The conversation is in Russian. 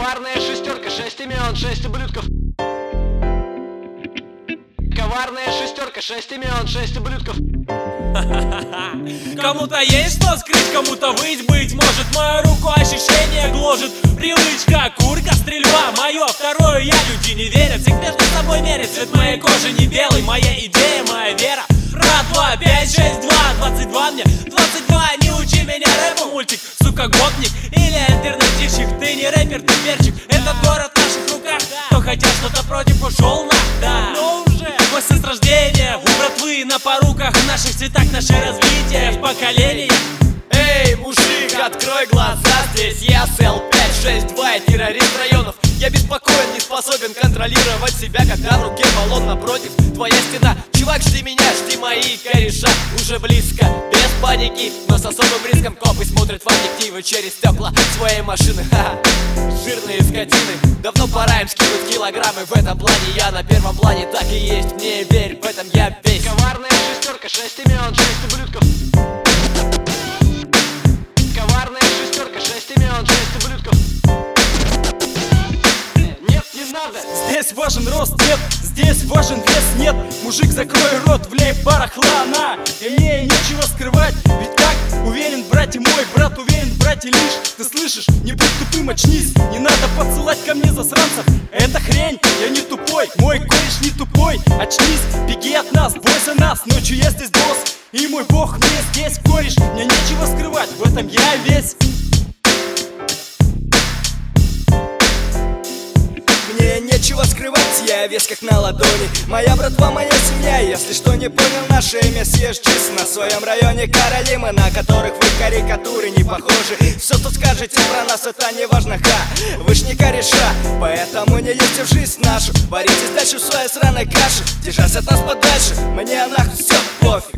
Коварная шестерка, 6 имен, 6 ублюдков. Коварная шестерка, 6 имен, 6 ублюдков. Кому-то есть что скрыть, кому-то выть, быть может. Мою руку ощущение гложет привычка, курка, стрельба. Мое второе я, люди не верят. Всех между собой мерят, цвет моей кожи не белый. Моя идея, моя вера. Раз, 2, 5, 6, 2, 22 мне 22, не учи меня рэпу, мультик, сука, гопник или альтернативщик. Ты не рэпер, ты перчик, этот город в наших руках. Кто хотел что-то против, ушел на, да. Но уже после с рождения у братвы на поруках. В наших цветах наше развитие в поколениях. Эй, мужик, открой глаза, здесь я СЛ-562, террорист районов. Я беспокоен, не способен контролировать себя, когда в руке баллон напротив, твоя стена. Чувак, жди меня, жди мои кореша, уже близко, без паники, но с особым риском. Копы смотрят в объективы через стекла своей машины. Ха-ха, жирные скотины, давно пора им скинуть килограммы. В этом плане я на первом плане, так и есть, мне верь, в этом я весь. Коварная шестерка, 6 имен, 6 ублюдков. Коварная шестерка, 6 имен, 6 ублюдков. Нет, не надо. Здесь важен рост, нет, здесь важен вес, нет. Мужик, закрой рот, влей барахла на. И мне нечего скрывать, ведь как уверен, братья мой, брат уверен, братья лишь. Ты слышишь, не будь тупым, очнись. Не надо подсылать ко мне засранцев, это хрень, я не тупой. Мой кореш не тупой, очнись, беги от нас, бойся нас. Ночью я здесь босс, и мой бог мне здесь кореш. Мне нечего скрывать, в этом я весь. Мне нечего скрывать, я весь как на ладони. Моя братва, моя семья, если что не понял, наше имя съезжись. На своем районе короли мы, на которых вы карикатуры не похожи. Все, что скажете про нас, это не важно, ха. Вы ж не кореша, поэтому не лезьте в жизнь нашу. Варитесь дальше в своей сраной каше, держась от нас подальше, мне нахуй все пофиг.